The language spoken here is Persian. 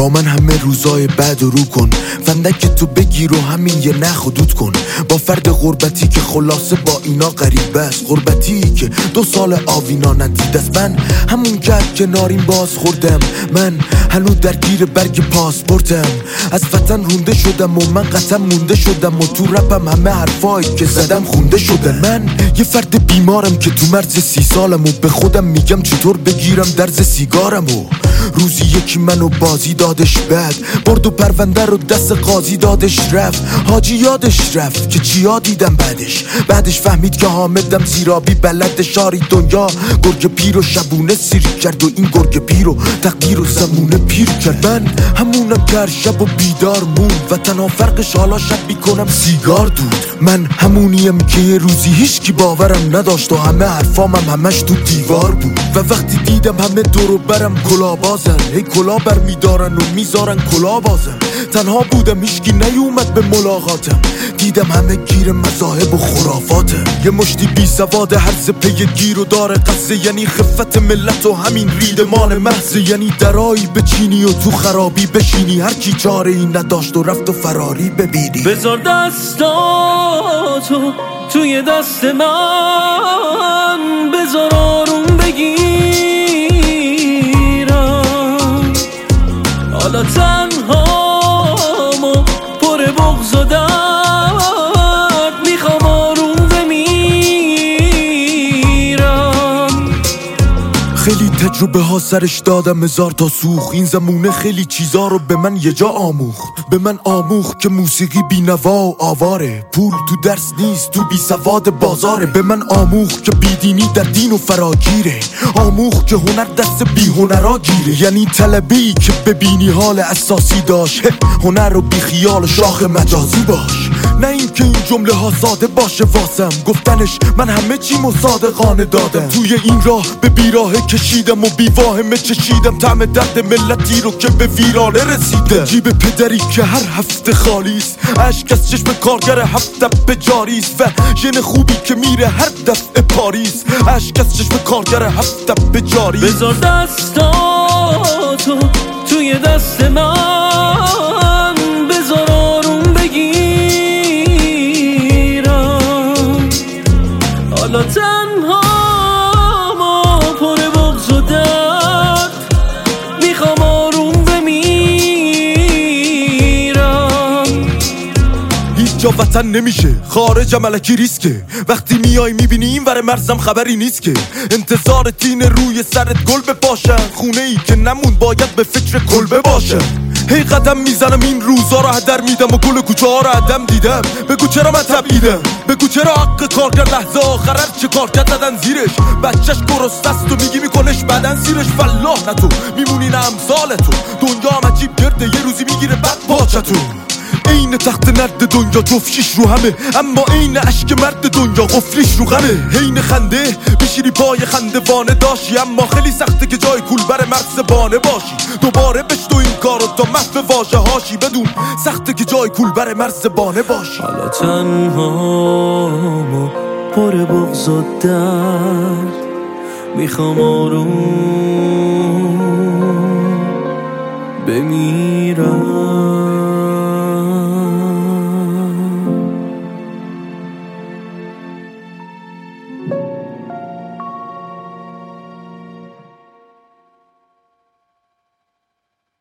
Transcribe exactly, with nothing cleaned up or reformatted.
با من همه روزای بعد رو کن، فندک تو بگیر و همین یه نخ حدود کن. با فرد غربتی که خلاصه با اینا غریب است، غربتی که دو سال آوینا ندید است. من همون گرد کناریم باز خوردم، من هنوز درگیر برگ پاسپورتم. از وطن رونده شدم و من قطعا مونده شدم و تو رپم همه حرفایی که زدم خونده شدن. من یه فرد بیمارم که تو مرز سی سالم و به خودم میگم چطور بگیرم درز سیگارم و روزی یکی منو بازی دادش بد، برد و پرونده رو دست قاضی دادش رفت. حاجی یادش رفت که چیا دیدم بعدش بعدش فهمید که حامدم زیرابی بلد شاری دنیا گرگ پیر و شبونه سیر کرد و این گرگ پیر و تقدیر و زمونه پیر کرد. من همونم که هر شب و بیدار مون و تنها فرقش حالا شب بیکنم سیگار دود. من همونیم که یه روزی هیچ کی باورم نداشت و همه حرفامم همش تو دیوار بود و وقتی دیدم همه دورو برم کلا بازن، هی کلا بر میدارن و میذارن کلا بازن. تنها بودم هیچکی نیومد به ملاقاتم، دیدم همه گیر مذاهب و خرافاتم. یه مشتی بی سواد هرز پی گیر و داره قصه، یعنی خفت ملت و همین ریدمان محضه. یعنی درایی بچینی و تو خرابی بشینی، هر کی چاره این نداشت و رفت و فراری ببینی. بذار دستاتو توی دست من، بذار آروم بگیرم. حالا تنهامو پر بغض و درد، میخوام آروم بمیرم. خیلی تجربه ها سرش دادم هزار تا سوخ، این زمونه خیلی چیزا رو به من یه جا آموخت. به من آموخت که موسیقی بی نوا و آواره، پول تو درس نیست تو بی سواد بازاره. به من آموخت که بیدینی در دین و فراگیره، آموخت که هنر دست بی هنرا گیره. یعنی طلبی که ببینی حال اساسی داشت، هنر رو بی خیال شاخ مجازی باش. نه اینکه این جمله ها ساده باشه واسم گفتنش، من همه چی مصادقانه دادم. توی این راه به بیراه کشیدم و بی واهمه چشیدم طعم درد ملتی رو که به ویرانه رسیده. جیب پدری که هر هفته خالیست، اشک از چشم کارگر هفت دفعه جاریست و ژن خوبی که میره هر دفعه پاریس، اشک از چشم کارگر هفت دفعه جاریست. بذار دستاتو توی دست من، بذار آروم بگیرم. حالا تنهامو پر بغض و درد، میخوام آروم بمیرم. هیچ جا وطن نمیشه، خارجم الکی ریسکه. وقتی میای میبینی این ور مرزم خبری نیست که انتظار تین روی سرت گل بپاشن، خونه ای که نمون باید به فکر کلبه باشن. هی قدم میزنم این روزا رو هدر میدم و گل کوچه ها رو عدم دیدم. بگو چرا من تبعیدم، بگو چرا حق کارگر لحظه آخر هر چه کار کرد زدن زیرش. بچهش گرست است و میگی میکنش بدن سیرش. فلاح نه تو میمونی نه امثال تو، دنیا هم عجیب گرده یه روزی میگیره بعد پاچتون. این تخت نرد دنیا جفشیش رو همه، اما این عشق مرد دنیا قفلیش رو غمه. حین خنده بشیری پای خنده وانه داشی، اما خیلی سخته که جای کول بر مرز بانه باشی. دوباره بشتو این کارو تا محو واژه هاشی، بدون سخته که جای کول بر مرز بانه باشی. حالا تنهامو پر بغض و درد، میخوام آروم بمیرم.